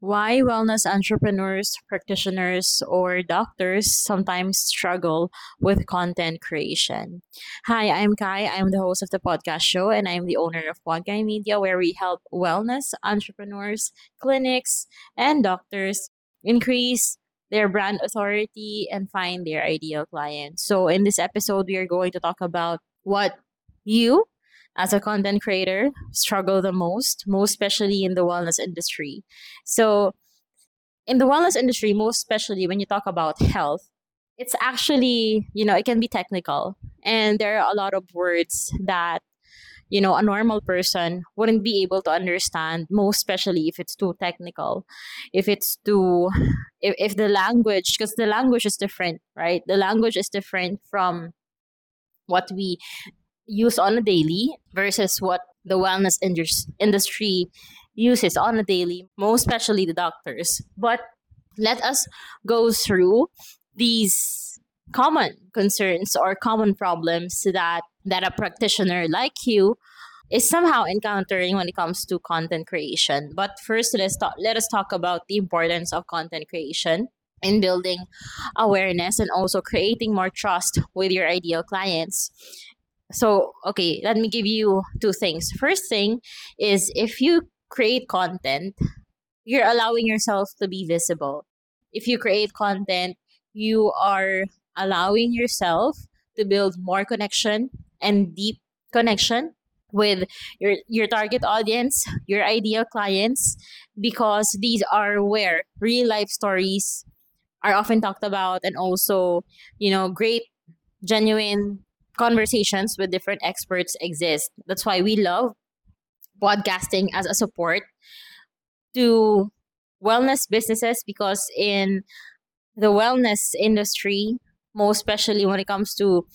Why wellness entrepreneurs, practitioners, or doctors sometimes struggle with content creation. Hi, I'm Kai. I'm the host of the podcast show, and I'm the owner of Podguy Media, where we help wellness entrepreneurs, clinics, and doctors increase their brand authority and find their ideal client. So, in this episode, we are going to talk about what you as a content creator struggle the most especially in the wellness industry. So, in the wellness industry, most especially when you talk about health, it's actually, it can be technical. And there are a lot of words that, a normal person wouldn't be able to understand, most especially if it's too technical. If it's too, if the language, because the language is different, right? The language is different from what we use on a daily versus what the industry uses on a daily, most especially the doctors. But let us go through these common concerns or common problems that a practitioner like you is somehow encountering when it comes to content creation. But first, let us talk about the importance of content creation in building awareness and also creating more trust with your ideal clients. So, okay, let me give you two things. First thing is, if you create content, you're allowing yourself to be visible. If you create content, you are allowing yourself to build more connection and deep connection with your target audience, your ideal clients, because these are where real life stories are often talked about, and also, great genuine conversations with different experts exist. That's why we love podcasting as a support to wellness businesses, because in the wellness industry, most especially when it comes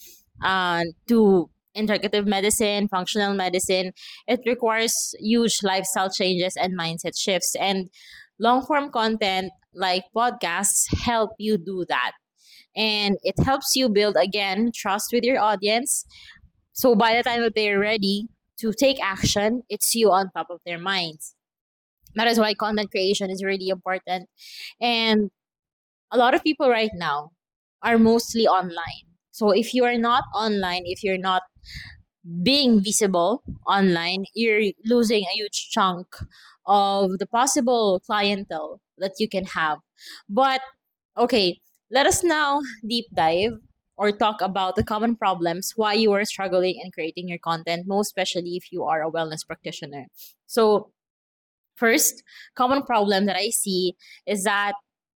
to integrative medicine, functional medicine, it requires huge lifestyle changes and mindset shifts. And long form content like podcasts help you do that. And it helps you build again trust with your audience. So by the time that they're ready to take action, it's you on top of their minds. That is why content creation is really important. And a lot of people right now are mostly online. So if you are not online, if you're not being visible online, you're losing a huge chunk of the possible clientele that you can have. But okay, let us now deep dive or talk about the common problems why you are struggling in creating your content, most especially if you are a wellness practitioner. So, first common problem that I see is that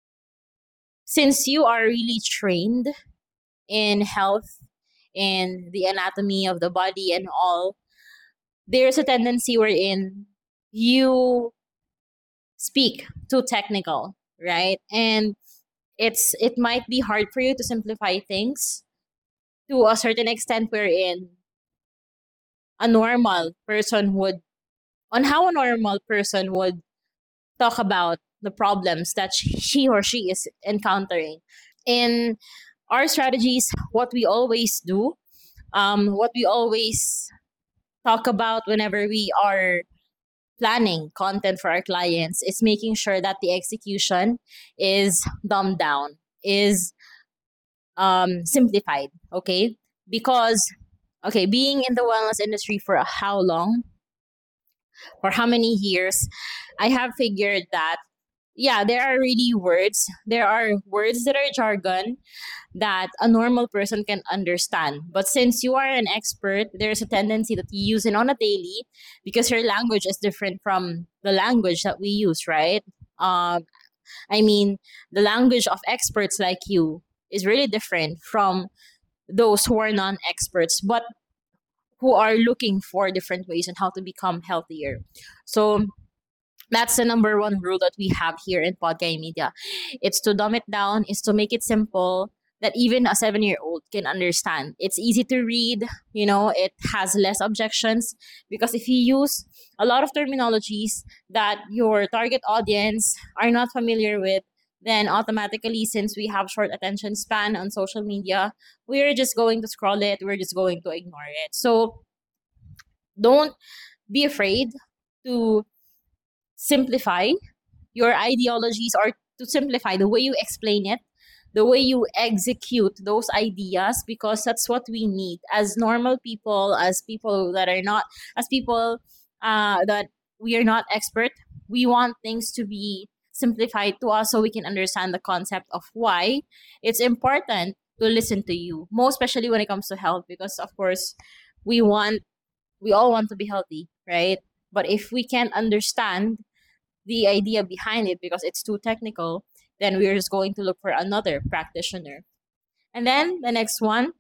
since you are really trained in health, in the anatomy of the body and all, there's a tendency wherein you speak too technical, right? And it might be hard for you to simplify things to a certain extent, wherein a normal person would on how a normal person would talk about the problems that he or she is encountering. In our strategies, what we always do, what we always talk about whenever we are planning content for our clients, is making sure that the execution is dumbed down, is simplified. Okay, because okay, being in the wellness industry for how long, for how many years, I have figured that yeah, there are words that are jargon that a normal person can understand. But since you are an expert, there's a tendency that you use it on a daily, because your language is different from the language that we use, right? Um, I mean, the language of experts like you is really different from those who are non-experts, but who are looking for different ways on how to become healthier. So that's the number one rule that we have here in Podcast Media. It's to dumb it down, is to make it simple that even a 7-year-old can understand. It's easy to read, it has less objections, because if you use a lot of terminologies that your target audience are not familiar with, then automatically, since we have short attention span on social media, we're just going to scroll it, we're just going to ignore it. So don't be afraid to simplify your ideologies, or to simplify the way you explain it, the way you execute those ideas, because that's what we need as normal people, as people that are not, as people that we are not expert. We want things to be simplified to us so we can understand the concept of why it's important to listen to you, most especially when it comes to health, because of course we want, we all want to be healthy, right? But if we can't understand the idea behind it because it's too technical, then we're just going to look for another practitioner. And then the next one,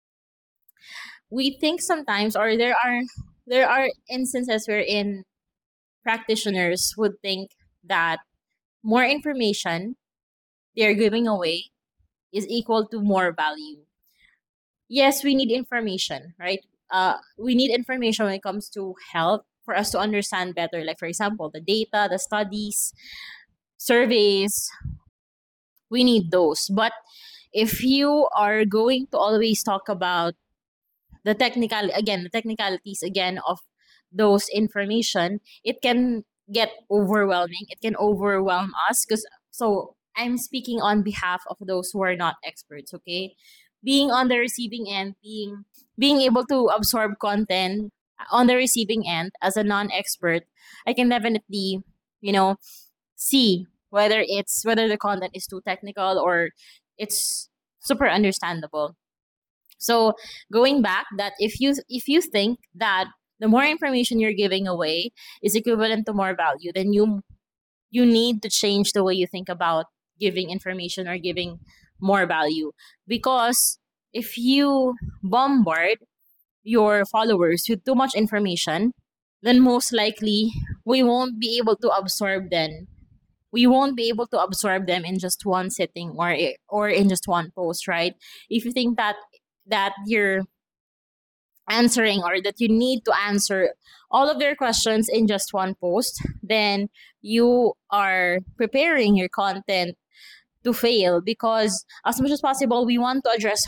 we think sometimes, or there are instances wherein practitioners would think that more information they're giving away is equal to more value. Yes, we need information, right? We need information when it comes to health for us to understand better. Like, for example, the data, the studies, surveys, we need those. But if you are going to always talk about the technicalities again of those information, it can get overwhelming. It can overwhelm us, because so I'm speaking on behalf of those who are not experts, okay? Being on the receiving end, being able to absorb content on the receiving end as a non-expert, I can definitely, you know, see whether the content is too technical or it's super understandable. So going back, that if you think that the more information you're giving away is equivalent to more value, then you need to change the way you think about giving information or giving more value. Because if you bombard your followers with too much information, then most likely we won't be able to absorb them. We won't be able to absorb them in just one sitting, or in just one post, right? If you think that you're answering, or that you need to answer all of their questions in just one post, then you are preparing your content to fail. Because as much as possible, we want to address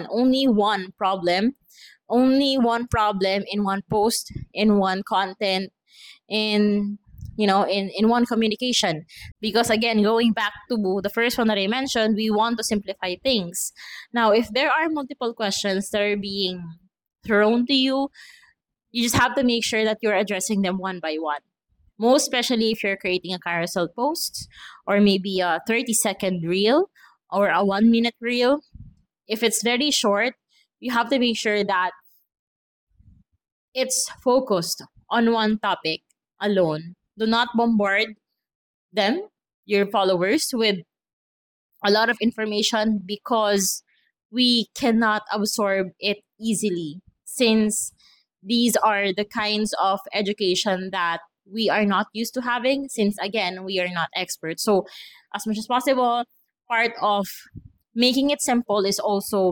only one problem in one post, in one content, in in one communication. Because again, going back to the first one that I mentioned, we want to simplify things. Now, if there are multiple questions that are being thrown to you, you just have to make sure that you're addressing them one by one. Most especially if you're creating a carousel post, or maybe a 30-second reel, or a 1 minute reel. If it's very short, you have to make sure that it's focused on one topic alone. Do not bombard them, your followers, with a lot of information, because we cannot absorb it easily, since these are the kinds of education that we are not used to having, since again, we are not experts. So as much as possible, part of making it simple is also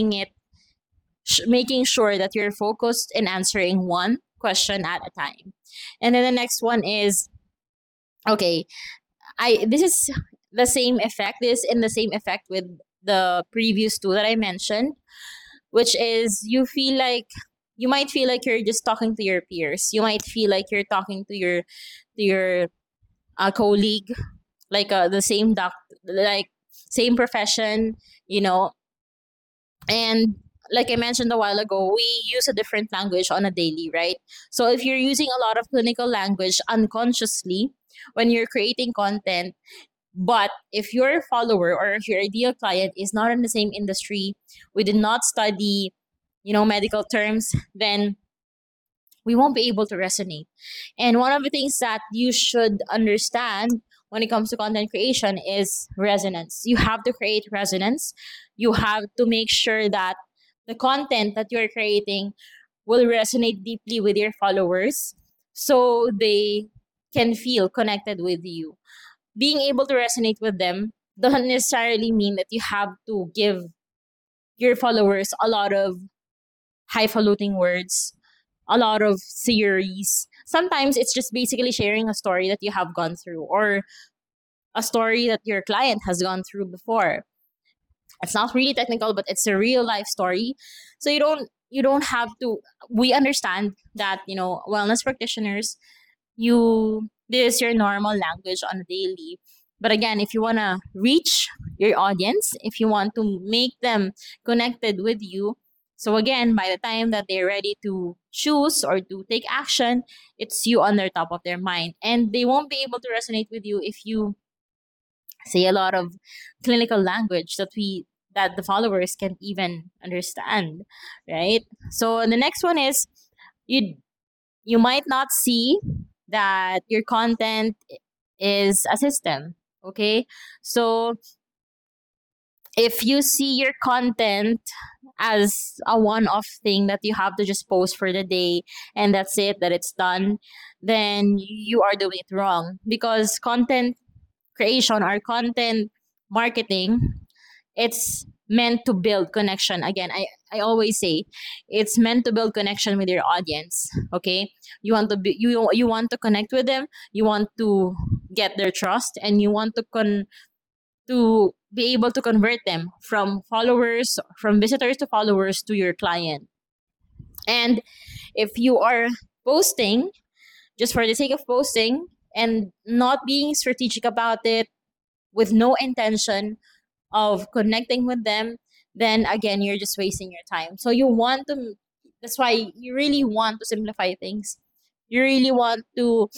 making sure that you're focused in answering one question at a time. And then the next one is, okay, I this is the same effect. This in the same effect with the previous two that I mentioned, which is you might feel like you're just talking to your peers. You might feel like you're talking to your colleague, like the same like same profession, you know. And like I mentioned a while ago, we use a different language on a daily, right? So if you're using a lot of clinical language unconsciously when you're creating content, but if your follower or if your ideal client is not in the same industry, we did not study, medical terms, then we won't be able to resonate. And one of the things that you should understand when it comes to content creation is resonance. You have to create resonance. You have to make sure that the content that you're creating will resonate deeply with your followers, so they can feel connected with you. Being able to resonate with them doesn't necessarily mean that you have to give your followers a lot of highfalutin words, a lot of theories. Sometimes it's just basically sharing a story that you have gone through, or a story that your client has gone through before. It's not really technical, but it's a real life story. So you don't have to. We understand that wellness practitioners, you This is your normal language on a daily. But again, if you want to reach your audience, if you want to make them connected with you, so again, by the time that they're ready to choose or to take action, it's you on their top of their mind. And they won't be able to resonate with you if you say a lot of clinical language that the followers can even understand, right? So the next one is you you might not see that your content is a system. Okay, so if you see your content as a one-off thing that you have to just post for the day and that's it, that it's done, then you are doing it wrong, because content creation or content marketing, it's meant to build connection. Again, I always say it's meant to build connection with your audience. Okay, you want to be you want to connect with them, you want to get their trust, and you want to be able to convert them from followers, from visitors to followers to your client. And if you are posting just for the sake of posting and not being strategic about it, with no intention of connecting with them, then again, you're just wasting your time. So that's why you really want to simplify things. You really want to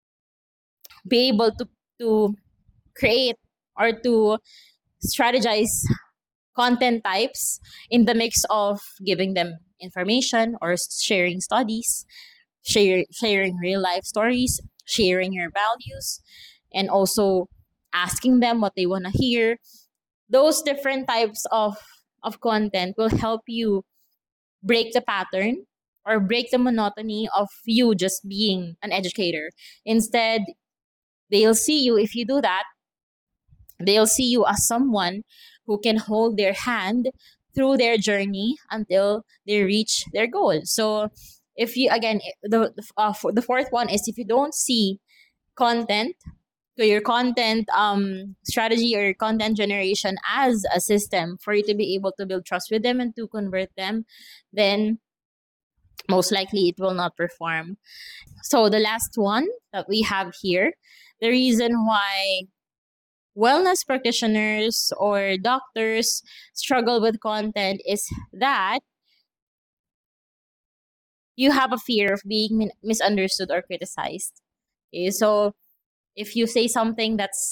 be able to create or to strategize content types in the mix of giving them information or sharing studies, sharing real life stories, sharing your values, and also asking them what they want to hear. Those different types of content will help you break the pattern or break the monotony of you just being an educator. Instead, they'll see you, if you do that, they'll see you as someone who can hold their hand through their journey until they reach their goal. So if you, again, for the fourth one is, if you don't see content, so your content strategy or your content generation as a system for you to be able to build trust with them and to convert them, then most likely it will not perform. So the last one that we have here, the reason why wellness practitioners or doctors struggle with content is that you have a fear of being misunderstood or criticized. Okay, so if you say something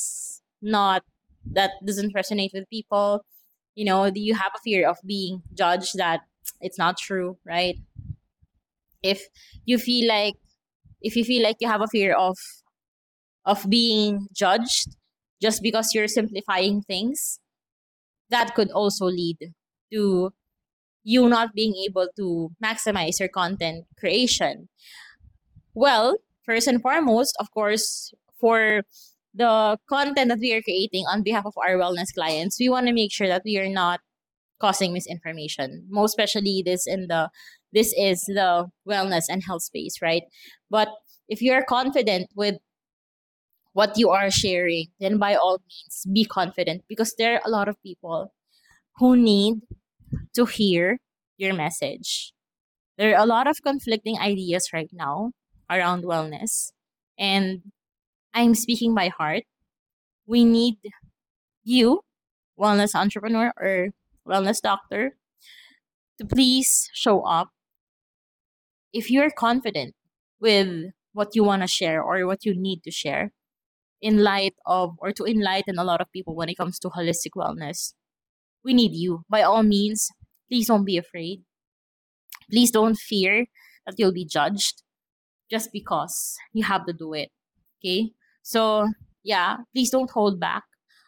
that doesn't resonate with people, you have a fear of being judged, that it's not true, right? If you feel like you have a fear of being judged just because you're simplifying things, that could also lead to you not being able to maximize your content creation. Well, first and foremost, of course, for the content that we are creating on behalf of our wellness clients, we want to make sure that we are not causing misinformation. Most especially this is the wellness and health space, right? But if you are confident with what you are sharing, then by all means be confident, because there are a lot of people who need to hear your message. There are a lot of conflicting ideas right now around wellness. And I'm speaking by heart. We need you, wellness entrepreneur or wellness doctor, to please show up if you're confident with what you want to share or what you need to share in light of, or to enlighten a lot of people when it comes to holistic wellness. We need you. By all means, please don't be afraid. Please don't fear that you'll be judged just because you have to do it. Okay? So, yeah, please don't hold back.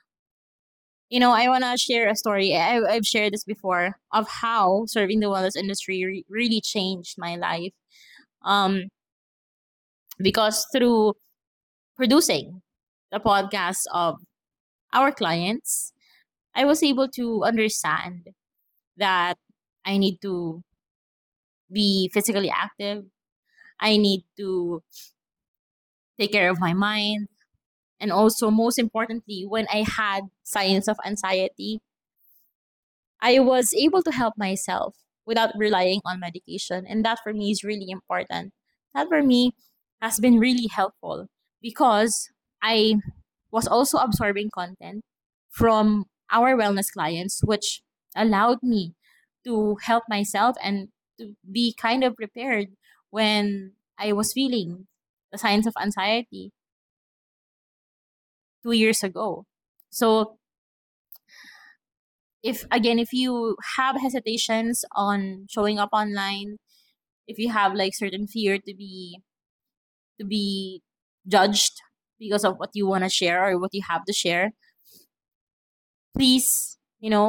I want to share a story. I've shared this before of how serving the wellness industry really changed my life. Um, because through producing the podcast of our clients, I was able to understand that I need to be physically active. I need to take care of my mind. And also, most importantly, when I had signs of anxiety, I was able to help myself without relying on medication. And that for me is really important. That for me has been really helpful because I was also absorbing content from our wellness clients, which allowed me to help myself and to be kind of prepared when I was feeling the signs of anxiety 2 years ago. So if you have hesitations on showing up online, if you have like certain fear to be judged because of what you want to share or what you have to share, please,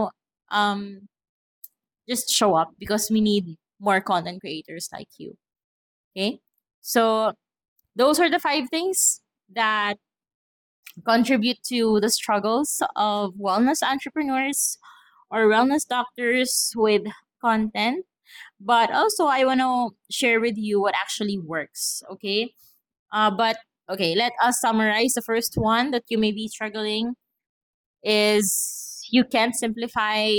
just show up because we need more content creators like you. Okay? So those are the five things that contribute to the struggles of wellness entrepreneurs or wellness doctors with content. But also, I want to share with you what actually works. Okay. But okay, let us summarize. The first one that you may be struggling is you can't simplify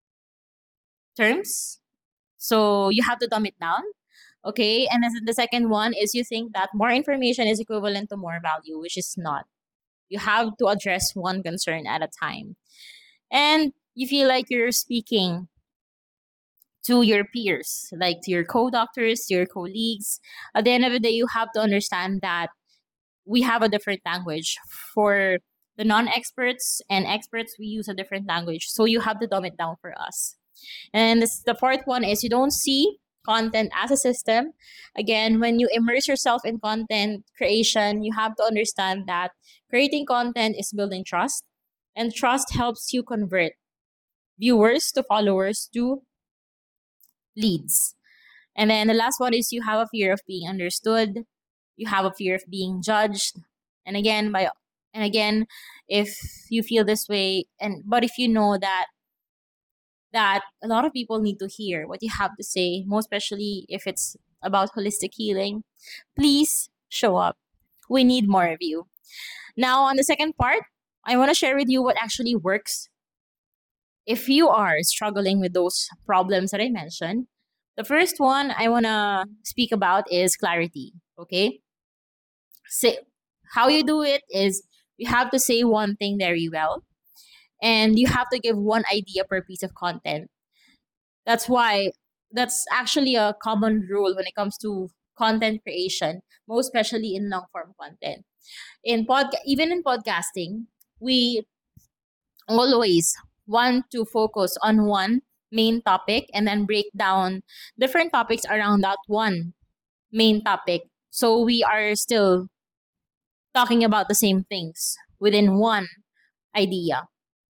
terms. So you have to dumb it down. Okay. And then the second one is you think that more information is equivalent to more value, which is not. You have to address one concern at a time. And you feel like you're speaking to your peers, like to your co-doctors, to your colleagues. At the end of the day, you have to understand that we have a different language. For the non-experts and experts, we use a different language. So you have to dumb it down for us. And the fourth one is you don't see content as a system. Again, when you immerse yourself in content creation, you have to understand that creating content is building trust, and trust helps you convert viewers to followers to leads. And then the last one is you have a fear of being understood, you have a fear of being judged. And again, if you feel this way, but if you know that a lot of people need to hear what you have to say, most especially if it's about holistic healing, please show up. We need more of you. Now, on the second part, I want to share with you what actually works if you are struggling with those problems that I mentioned. The first one I want to speak about is clarity. Okay. Say, how you do it is you have to say one thing very well, and you have to give one idea per piece of content. That's why that's actually a common rule when it comes to content creation, most especially in long form content. Even in podcasting, we always want to focus on one main topic and then break down different topics around that one main topic. So we are still talking about the same things within one idea.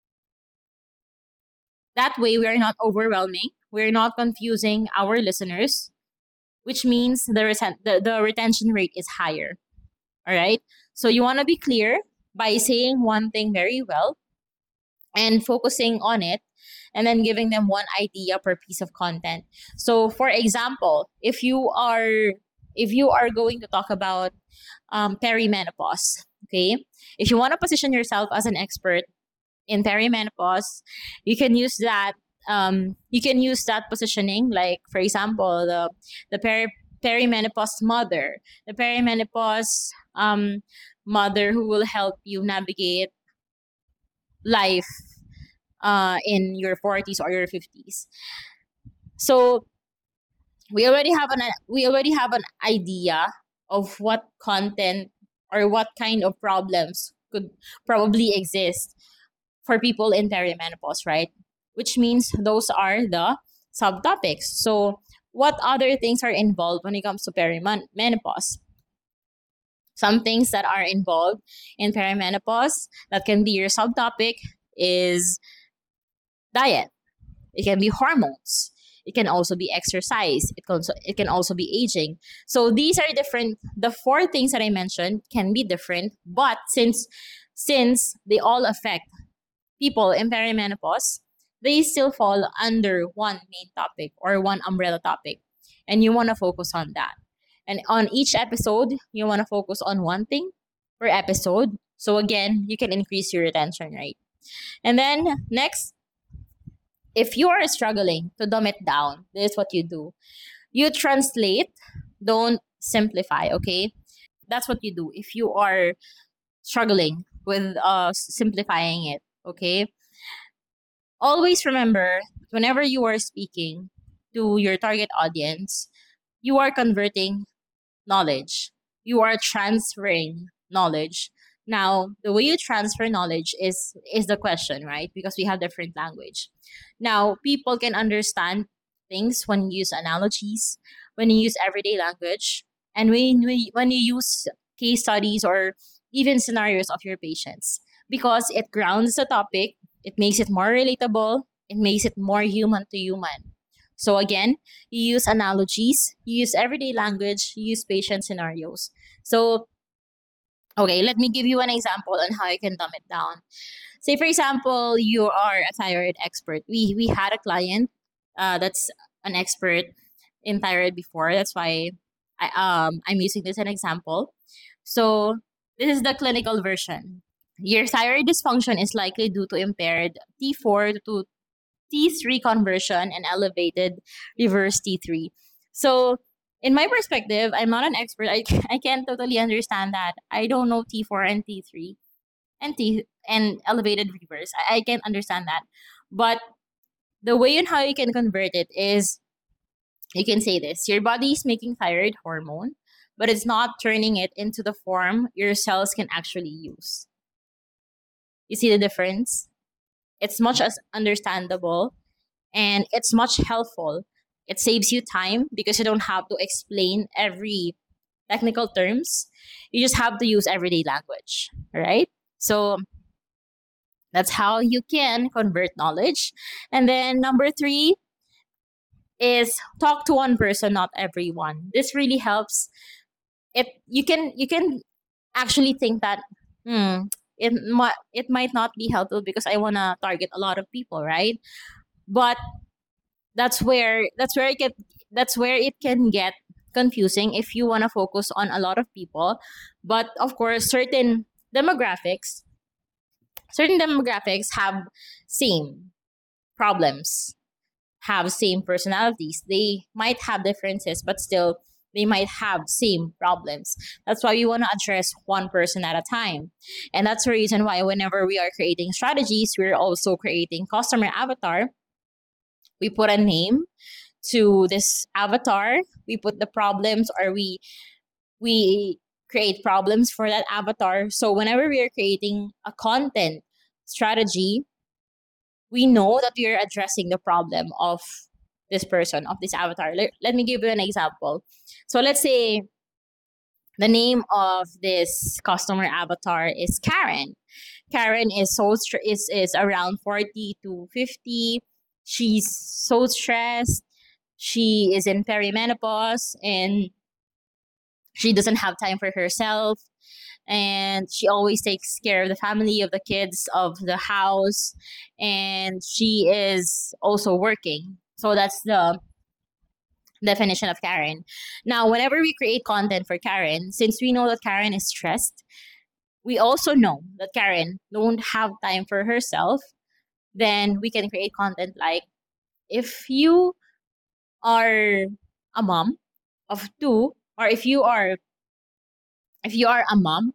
That way, we are not overwhelming, we're not confusing our listeners, which means the retention rate is higher. All right. So you want to be clear by saying one thing very well and focusing on it, and then giving them one idea per piece of content. So for example, if you are going to talk about perimenopause, okay, if you want to position yourself as an expert in perimenopause, you can use that. You can use that positioning, like for example, the perimenopause mother, the perimenopause mother who will help you navigate life in your 40s or your 50s. So we already have an idea of what content or what kind of problems could probably exist for people in perimenopause, right? Which means those are the subtopics. So what other things are involved when it comes to perimenopause? Some things that are involved in perimenopause that can be your subtopic is diet. It can be hormones. It can also be exercise. It can also be aging. So these are different. The four things that I mentioned can be different, but since they all affect people in perimenopause, they still fall under one main topic or one umbrella topic. And you want to focus on that. And on each episode, you want to focus on one thing per episode. So again, you can increase your retention rate. And then next, if you are struggling to dumb it down, this is what you do. You translate, don't simplify, okay? that's what you do if you are struggling with simplifying it. Okay, always remember, whenever you are speaking to your target audience, you are converting knowledge. You are transferring knowledge. Now, the way you transfer knowledge is the question, right? Because we have different language. Now, people can understand things when you use analogies, when you use everyday language, and when you use case studies or even scenarios of your patients, because it grounds the topic, it makes it more relatable, it makes it more human to human. So again, you use analogies, you use everyday language, you use patient scenarios. So, okay, let me give you an example on how you can dumb it down. Say, for example, you are a thyroid expert. We had a client that's an expert in thyroid before. That's why I'm using this as an example. So, this is the clinical version. Your thyroid dysfunction is likely due to impaired T4 to T3 conversion and elevated reverse T3. So, in my perspective, I'm not an expert. I can't totally understand that. I don't know T4 and T3 and T and elevated reverse. I can't understand that. But the way and how you can convert it is, you can say this: your body is making thyroid hormone, but it's not turning it into the form your cells can actually use. You see the difference? It's much as understandable, and it's much helpful. It saves you time because you don't have to explain every technical terms. You just have to use everyday language, right? So that's how you can convert knowledge. And then number three is talk to one person, not everyone. This really helps. You can actually think that it might not be helpful because I wanna target a lot of people, right? But that's where it can get confusing if you want to focus on a lot of people. But of course, demographics certain demographics have same problems, have same personalities. They might have differences, but still they might have same problems. That's why we want to address one person at a time. And that's the reason why whenever we are creating strategies, we're also creating customer avatar. We put a name to this avatar, we put the problems, or we create problems for that avatar. So whenever we are creating a content strategy, we know that we are addressing the problem of this person, of this avatar. Let me give you an example. So let's say the name of this customer avatar is Karen. Karen is is around 40 to 50. She's so stressed. She is in perimenopause and she doesn't have time for herself, and she always takes care of the family, of the kids, of the house, and she is also working. So that's the definition of Karen. Now, whenever we create content for Karen, since we know that Karen is stressed, we also know that Karen don't have time for herself, then we can create content like, if you are a mom of two, or if you are a mom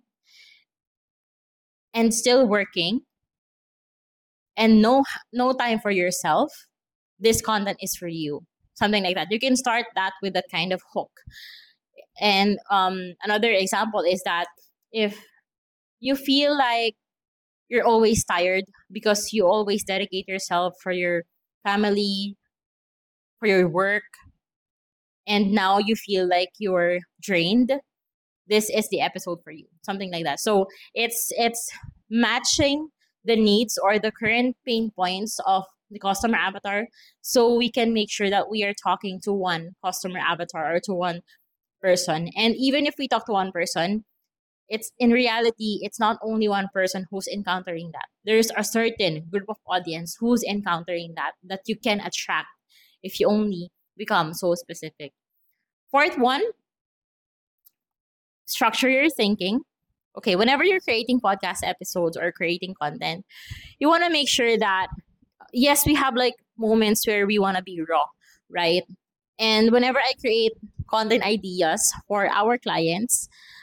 and still working and no time for yourself, this content is for you. Something like that. You can start that with that kind of hook. And another example is that if you feel like you're always tired because you always dedicate yourself for your family, for your work, and now you feel like you're drained, this is the episode for you. Something like that. So it's matching the needs or the current pain points of the customer avatar, so we can make sure that we are talking to one customer avatar or to one person. And even if we talk to one person, it's in reality, it's not only one person who's encountering that. There's a certain group of audience who's encountering that you can attract if you only become so specific. Fourth one, structure your thinking. Okay, whenever you're creating podcast episodes or creating content, you want to make sure that, yes, we have like moments where we want to be raw, right? And whenever I create content ideas for our clients,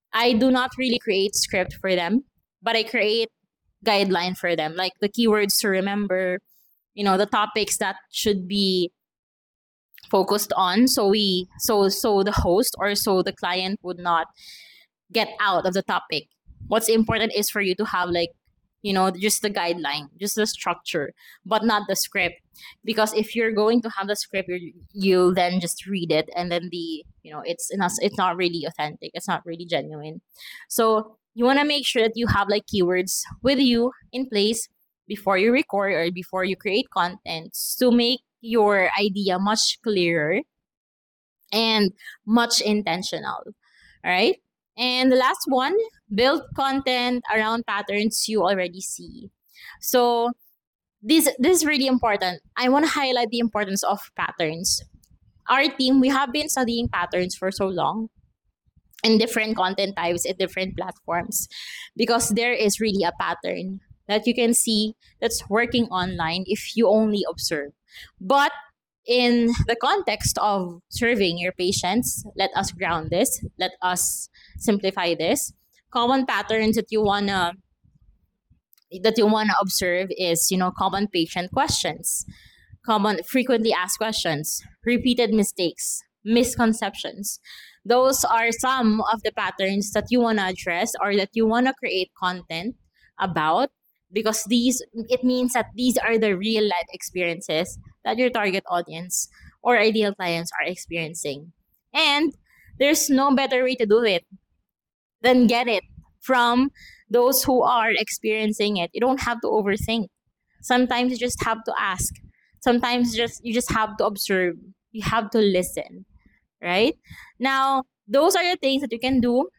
I do not really create script for them, but I create guideline for them, like the keywords to remember, the topics that should be focused on, so the host or so the client would not get out of the topic. What's important is for you to have, like, just the guideline, just the structure, but not the script. Because if you're going to have the script, you'll then just read it, and then it's not really authentic, it's not really genuine. So you want to make sure that you have like keywords with you in place before you record or before you create content, to make your idea much clearer and much intentional. All right. And the last one, build content around patterns you already see. So this is really important. I want to highlight the importance of patterns. Our team, we have been studying patterns for so long in different content types in different platforms, because there is really a pattern that you can see that's working online if you only observe. But in the context of serving your patients, let us ground this, let us simplify this. Common patterns that you wanna observe is, common patient questions, common frequently asked questions, repeated mistakes, misconceptions. Those are some of the patterns that you wanna address or that you wanna create content about, because it means that these are the real life experiences that your target audience or ideal clients are experiencing. And there's no better way to do it than get it from those who are experiencing it. You don't have to overthink. Sometimes you just have to ask. Sometimes you just have to observe. You have to listen, right? Now, those are the things that you can do.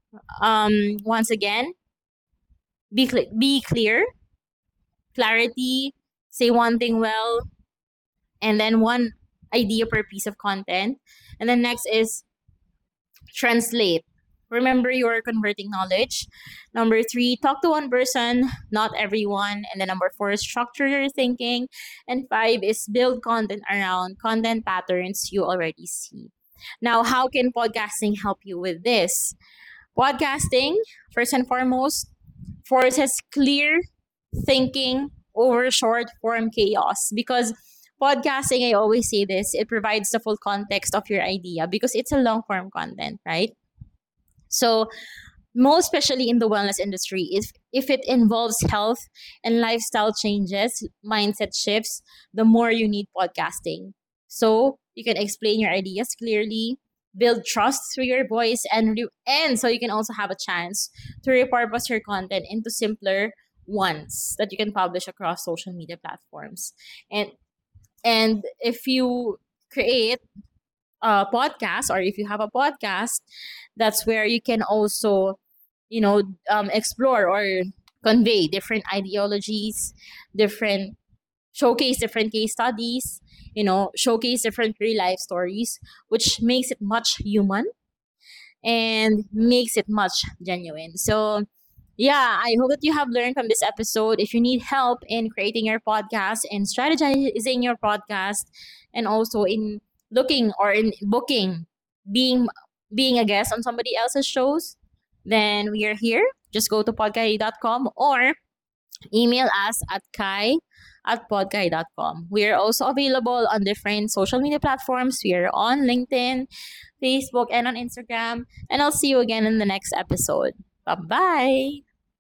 Once again, be clear, clarity, say one thing well, and then one idea per piece of content. And then next is translate. Remember, you're converting knowledge. Number three, talk to one person, not everyone. And then number four is structure your thinking. And five is build content around content patterns you already see. Now, how can podcasting help you with this? Podcasting, first and foremost, forces clear thinking over short form chaos, because podcasting, I always say this, it provides the full context of your idea because it's a long form content, right? So most especially in the wellness industry, if it involves health and lifestyle changes, mindset shifts, the more you need podcasting. So you can explain your ideas clearly, build trust through your voice, and so you can also have a chance to repurpose your content into simpler ones that you can publish across social media platforms. And if you create a podcast, or if you have a podcast, that's where you can also explore or convey different ideologies, different showcase different case studies, showcase different real life stories, which makes it much human and makes it much genuine. So yeah, I hope that you have learned from this episode. If you need help in creating your podcast and strategizing your podcast, and also in looking or in booking, being being a guest on somebody else's shows, then we are here. Just go to podkai.com or email us at kai@podkai.com. We are also available on different social media platforms. We are on LinkedIn, Facebook, and on Instagram. And I'll see you again in the next episode. Bye bye.